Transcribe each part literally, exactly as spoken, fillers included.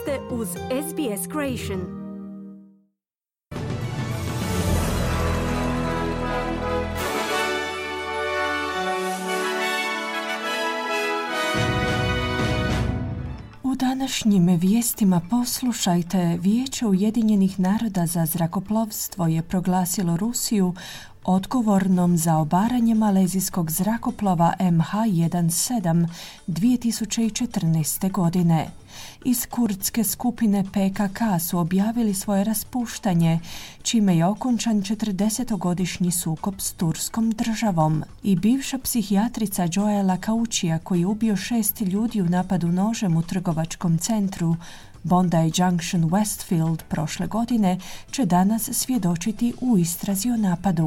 ste uz S B S Creation. U današnjim vijestima poslušajte, Vijeće Ujedinjenih naroda za zrakoplovstvo je proglasilo Rusiju odgovornom za obaranje malezijskog zrakoplova M H sedamnaest dvije tisuće četrnaeste. godine. Iz kurdske skupine P K K su objavili svoje raspuštanje, čime je okončan četrdesetogodišnji sukob s turskom državom. I bivša psihijatrica Joela Kaučija, koji je ubio šest ljudi u napadu nožem u trgovačkom centru Bondi Junction Westfield prošle godine, će danas svjedočiti u istrazi o napadu.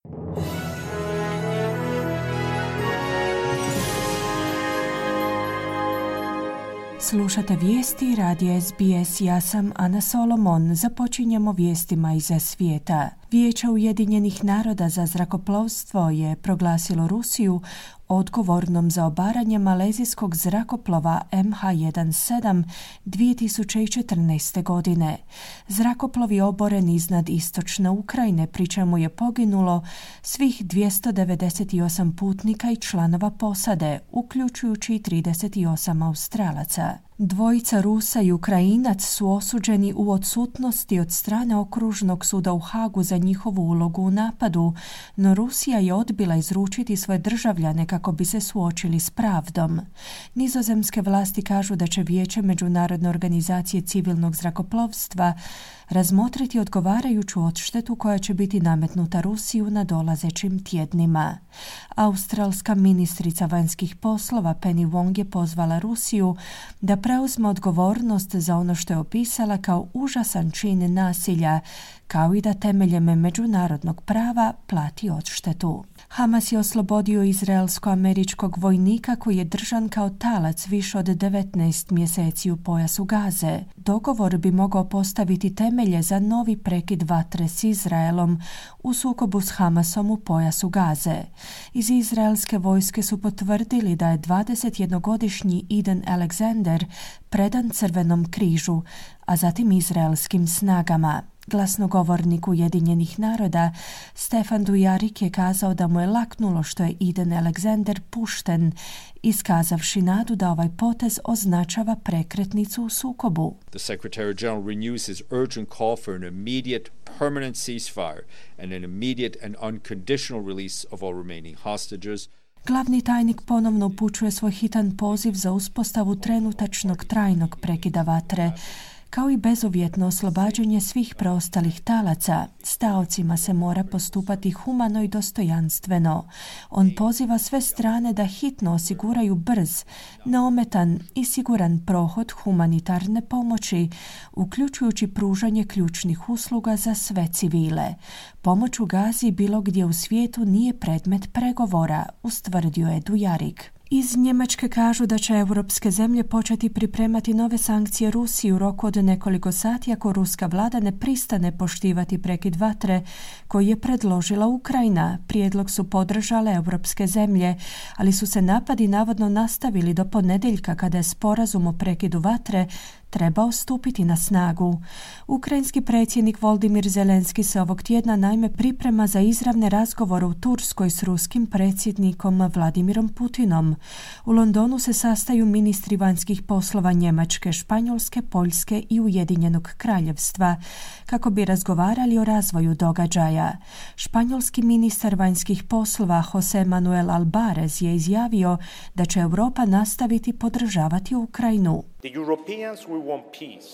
Slušate vijesti radija S B S, ja sam Ana Solomon. Započinjemo vijestima iz svijeta. Vijeće Ujedinjenih naroda za zrakoplovstvo je proglasilo Rusiju odgovornom za obaranje malezijskog zrakoplova M H sedamnaest dvije tisuće četrnaeste. godine. Zrakoplov je oboren iznad istočne Ukrajine, pri čemu je poginulo svih dvjesto devedeset osam putnika i članova posade, uključujući i trideset osam Australaca. Dvojica Rusa i Ukrajinac su osuđeni u odsutnosti od strane Okružnog suda u Hagu za njihovu ulogu u napadu, no Rusija je odbila izručiti svoje državljane kako bi se suočili s pravdom. Nizozemske vlasti kažu da će Vijeće Međunarodne organizacije civilnog zrakoplovstva razmotriti odgovarajuću odštetu koja će biti nametnuta Rusiji u nadolazećim tjednima. Australska ministrica vanjskih poslova Penny Wong je pozvala Rusiju da preuzme odgovornost za ono što je opisala kao užasan čin nasilja, kao i da temeljem međunarodnog prava plati odštetu. Hamas je oslobodio izraelsko-američkog vojnika koji je držan kao talac više od devetnaest mjeseci u pojasu Gaze. Dogovor bi mogao postaviti temelje za novi prekid vatre s Izraelom u sukobu s Hamasom u pojasu Gaze. Iz izraelske vojske su potvrdili da je dvadesetjednogodišnji Eden Alexander predan Crvenom križu, a zatim izraelskim snagama. Glasnogovornik Ujedinjenih naroda Stefan Dujarric je kazao da mu je laknulo što je Eden Alexander pušten, iskazavši nadu da ovaj potez označava prekretnicu u sukobu. The Secretary General renews his urgent call for an immediate, permanent ceasefire and an immediate and unconditional release of all remaining hostages. Glavni tajnik ponovno upućuje svoj hitan poziv za uspostavu trenutačnog trajnog prekida vatre, kao i bezuvjetno oslobađanje svih preostalih talaca. S taocima se mora postupati humano i dostojanstveno. On poziva sve strane da hitno osiguraju brz, neometan i siguran prohod humanitarne pomoći, uključujući pružanje ključnih usluga za sve civile. Pomoć u Gazi bilo gdje u svijetu nije predmet pregovora, ustvrdio je Dujarric. Iz Njemačke kažu da će europske zemlje početi pripremati nove sankcije Rusiji u roku od nekoliko sati ako ruska vlada ne pristane poštivati prekid vatre koji je predložila Ukrajina. Prijedlog su podržale europske zemlje, ali su se napadi navodno nastavili do ponedjeljka kada je sporazum o prekidu vatre trebao stupiti na snagu. Ukrajinski predsjednik Volodymyr Zelenski se ovog tjedna naime priprema za izravne razgovore u Turskoj s ruskim predsjednikom Vladimirom Putinom. U Londonu se sastaju ministri vanjskih poslova Njemačke, Španjolske, Poljske i Ujedinjenog kraljevstva kako bi razgovarali o razvoju događaja. Španjolski ministar vanjskih poslova José Manuel Albares je izjavio da će Europa nastaviti podržavati Ukrajinu. The Europeans will want peace.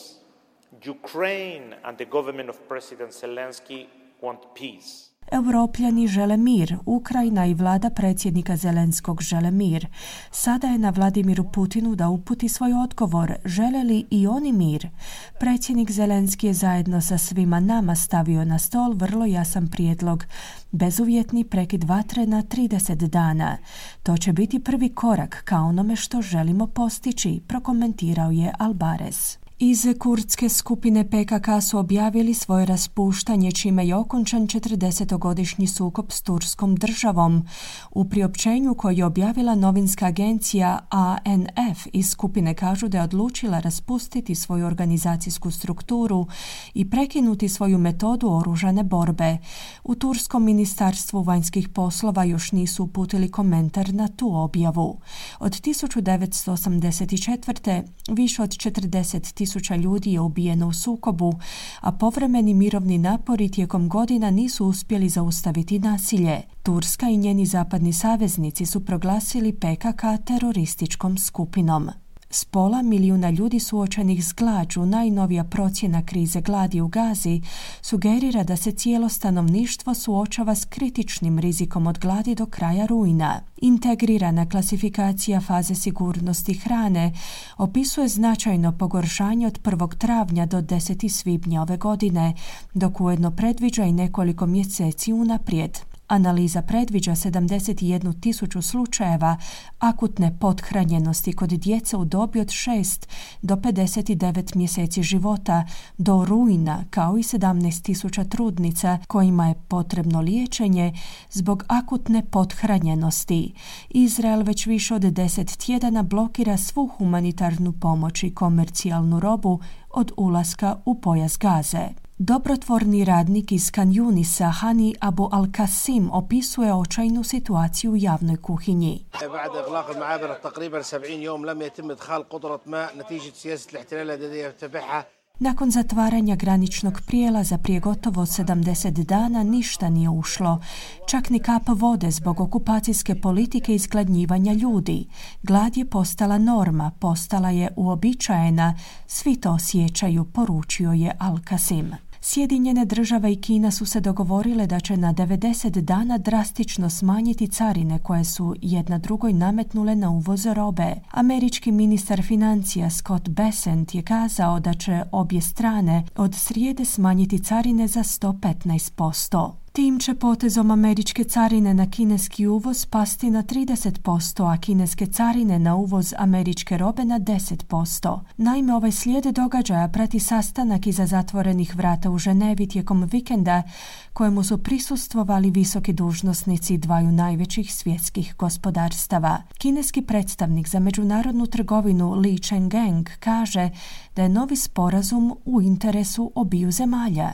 Ukraine and the government of President Zelensky want peace. Europljani žele mir, Ukrajina i vlada predsjednika Zelenskog žele mir. Sada je na Vladimiru Putinu da uputi svoj odgovor, žele li i oni mir. Predsjednik Zelenski je zajedno sa svima nama stavio na stol vrlo jasan prijedlog, bezuvjetni prekid vatre na trideset dana. To će biti prvi korak ka onome što želimo postići, prokomentirao je Albares. Iz kurdske skupine P K K su objavili svoje raspuštanje, čime je okončan četrdesetogodišnji sukob s Turskom državom. U priopćenju koje je objavila novinska agencija A N F iz skupine kažu da je odlučila raspustiti svoju organizacijsku strukturu i prekinuti svoju metodu oružane borbe. U Turskom ministarstvu vanjskih poslova još nisu uputili komentar na tu objavu. Od tisuću devetsto osamdeset četvrte više od četrdeset tisuća ljudi je ubijeno u sukobu, a povremeni mirovni napori tijekom godina nisu uspjeli zaustaviti nasilje. Turska i njeni zapadni saveznici su proglasili P K K terorističkom skupinom. S pola milijuna ljudi suočenih s glađu, najnovija procjena krize gladi u Gazi sugerira da se cijelo stanovništvo suočava s kritičnim rizikom od gladi do kraja rujna. Integrirana klasifikacija faze sigurnosti hrane opisuje značajno pogoršanje od prvog travnja do desetog svibnja ove godine, dok ujedno predviđa i nekoliko mjeseci unaprijed. Analiza predviđa sedamdeset jednu tisuću slučajeva akutne pothranjenosti kod djece u dobi od šest do pedeset devet mjeseci života do rujna, kao i sedamnaest tisuća trudnica kojima je potrebno liječenje zbog akutne pothranjenosti. Izrael već više od deset tjedana blokira svu humanitarnu pomoć i komercijalnu robu od ulaska u pojas Gaze. Dobrotvorni radnik iz Khan Yunisa Hani Abu Al-Qasim opisuje očajnu situaciju u javnoj kuhinji. Nakon zatvaranja graničnog prijelaza prije gotovo sedamdeset dana ništa nije ušlo, čak ni kap vode zbog okupacijske politike i izgladnjivanja ljudi. Glad je postala norma, postala je uobičajena, svi to osjećaju, poručio je Al-Qasim. Sjedinjene države i Kina su se dogovorile da će na devedeset dana drastično smanjiti carine koje su jedna drugoj nametnule na uvoz robe. Američki ministar financija Scott Bessent je kazao da će obje strane od srijede smanjiti carine za sto petnaest posto. Tim će potezom američke carine na kineski uvoz pasti na trideset posto, a kineske carine na uvoz američke robe na deset posto. Naime, ovaj slijed događaja prati sastanak iza zatvorenih vrata u Ženevi tijekom vikenda, kojemu su prisustvovali visoki dužnosnici dvaju najvećih svjetskih gospodarstava. Kineski predstavnik za međunarodnu trgovinu Li Chengeng kaže da je novi sporazum u interesu obiju zemalja.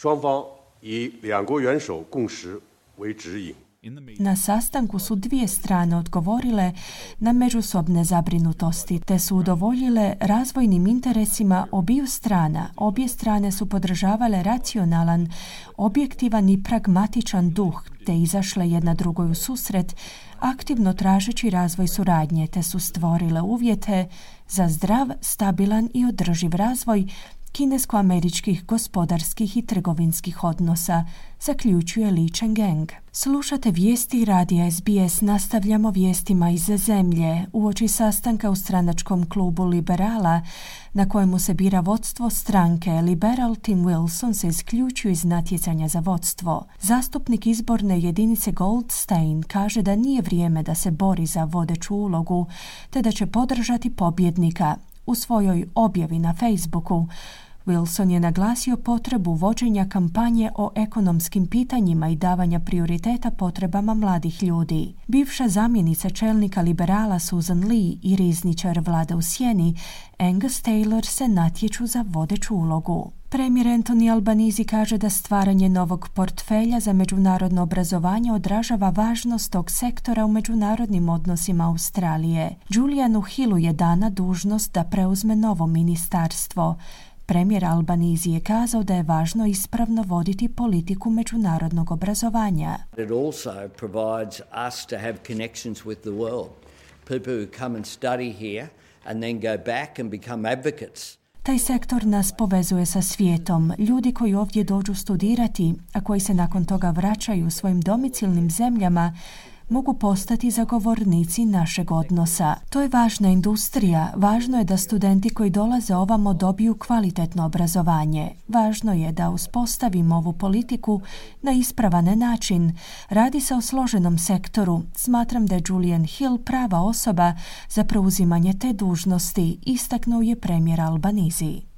Na sastanku su dvije strane odgovorile na međusobne zabrinutosti te su udovoljile razvojnim interesima obiju strana. Obje strane su podržavale racionalan, objektivan i pragmatičan duh te izašle jedna drugoj u susret, aktivno tražeći razvoj suradnje te su stvorile uvjete za zdrav, stabilan i održiv razvoj kinesko-američkih gospodarskih i trgovinskih odnosa, zaključuje Li Chengeng. Slušate vijesti radija S B S, nastavljamo vijestima iz zemlje. Uoči sastanka u stranačkom klubu Liberala, na kojemu se bira vodstvo stranke, liberal Tim Wilson se isključuje iz natjecanja za vodstvo. Zastupnik izborne jedinice Goldstein kaže da nije vrijeme da se bori za vodeću ulogu, te da će podržati pobjednika. U svojoj objavi na Facebooku Wilson je naglasio potrebu vođenja kampanje o ekonomskim pitanjima i davanja prioriteta potrebama mladih ljudi. Bivša zamjenica čelnika liberala Susan Lee i rizničar vlade u sjeni Angus Taylor se natječu za vodeću ulogu. Premijer Anthony Albanese kaže da stvaranje novog portfelja za međunarodno obrazovanje odražava važnost tog sektora u međunarodnim odnosima Australije. Julianu Hillu je dana dužnost da preuzme novo ministarstvo. Premijer Albanese je kazao da je važno ispravno voditi politiku međunarodnog obrazovanja. It also provides us to have connections with the world. People who come and study here and then go back and become advocates. Taj sektor nas povezuje sa svijetom. Ljudi koji ovdje dođu studirati, a koji se nakon toga vraćaju svojim domicilnim zemljama, mogu postati zagovornici našeg odnosa. To je važna industrija. Važno je da studenti koji dolaze ovamo dobiju kvalitetno obrazovanje. Važno je da uspostavimo ovu politiku na ispravan način. Radi se o složenom sektoru. Smatram da je Julian Hill prava osoba za preuzimanje te dužnosti, istaknuo je premijer Albanese.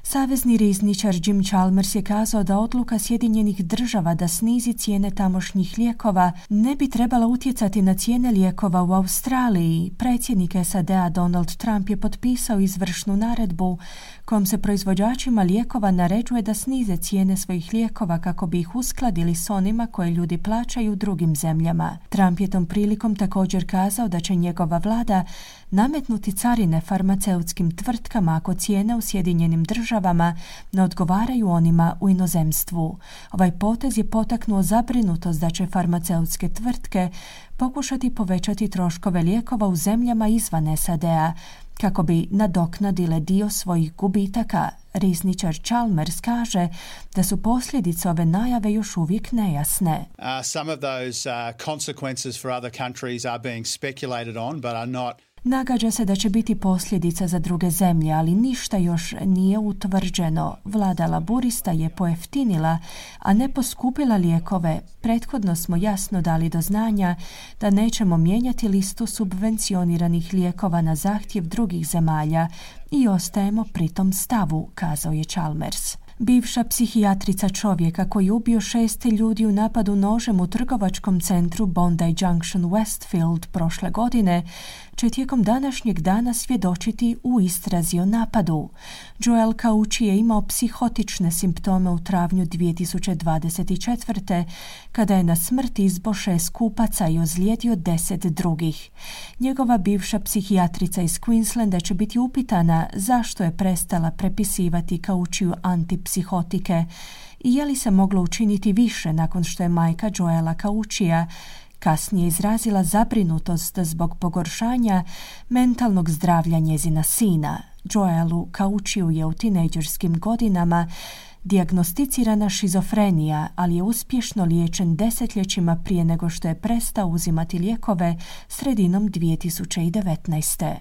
Savezni rizničar Jim Chalmers je kazao da odluka Sjedinjenih država da snizi cijene tamošnjih lijekova ne bi trebala utjecati na cijene lijekova u Australiji. Predsjednik S A D-a Donald Trump je potpisao izvršnu naredbu kojom se proizvođačima lijekova naređuje da snize cijene svojih lijekova kako bi ih uskladili s onima koje ljudi plaćaju u drugim zemljama. Trump je tom prilikom također kazao da će njegova vlada nametnuti carine farmaceutskim tvrtkama ako cijene u Sjedinjenim državama ne odgovaraju onima u inozemstvu. Ovaj potez je potaknuo zabrinutost da će farmaceutske tvrtke pokušati povećati troškove lijekova u zemljama izvan S A D-a kako bi nadoknadile dio svojih gubitaka. Rizničar Chalmers kaže da su posljedice ove najave još uvijek nejasne. Uh, some of those uh, consequences for other countries are being speculated on, but are not. Nagađa se da će biti posljedica za druge zemlje, ali ništa još nije utvrđeno. Vlada laburista je pojeftinila, a ne poskupila lijekove. Prethodno smo jasno dali do znanja da nećemo mijenjati listu subvencioniranih lijekova na zahtjev drugih zemalja i ostajemo pri tom stavu, kazao je Chalmers. Bivša psihijatrica čovjeka koji je ubio šest ljudi u napadu nožem u trgovačkom centru Bondi Junction Westfield prošle godine će tijekom današnjeg dana svjedočiti u istrazi o napadu. Joel Cauchi je imao psihotične simptome u travnju dvije tisuće dvadeset četvrte kada je na smrt izbo šest kupaca i ozlijedio deset drugih. Njegova bivša psihijatrica iz Queenslanda će biti upitana zašto je prestala prepisivati Cauchiju antipsihotike i je li se moglo učiniti više nakon što je majka Joela Cauchija kasnije izrazila zabrinutost zbog pogoršanja mentalnog zdravlja njezina sina. Joelu Cauchiju je u tinejdžerskim godinama dijagnosticirana šizofrenija, ali je uspješno liječen desetljećima prije nego što je prestao uzimati lijekove sredinom dvije tisuće devetnaeste.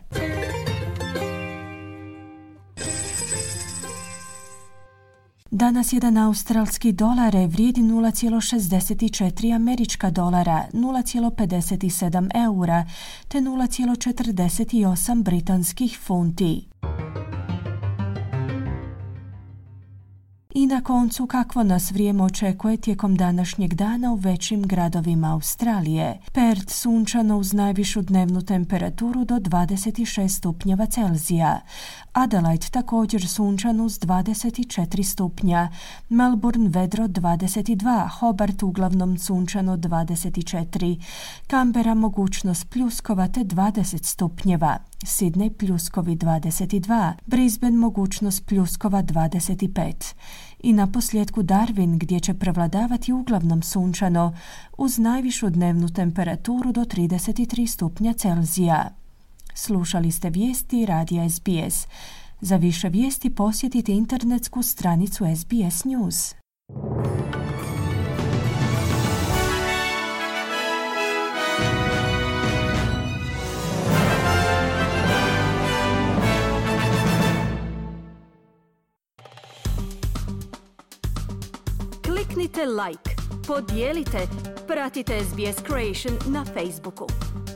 Danas jedan australski dolar vrijedi nula zarez šezdeset četiri američka dolara, nula zarez pedeset sedam eura te nula zarez četrdeset osam britanskih funti. I na koncu, kakvo nas vrijeme očekuje tijekom današnjeg dana u većim gradovima Australije. Perth sunčano uz najvišu dnevnu temperaturu do dvadeset šest stupnjeva Celzija. Adelaide također sunčano uz dvadeset četiri stupnja. Melbourne vedro dvadeset dva, Hobart uglavnom sunčano dvadeset četiri. Canberra mogućnost pljuskova te dvadeset stupnjeva. Sydney pljuskovi dvadeset dva, Brisbane mogućnost pljuskova dvadeset pet. I na posljedku Darwin gdje će prevladavati uglavnom sunčano uz najvišu dnevnu temperaturu do trideset tri stupnja Celzija. Slušali ste vijesti radija S B S. Za više vijesti posjetite internetsku stranicu S B S News. Kliknite like, podijelite, pratite S B S Creation na Facebooku.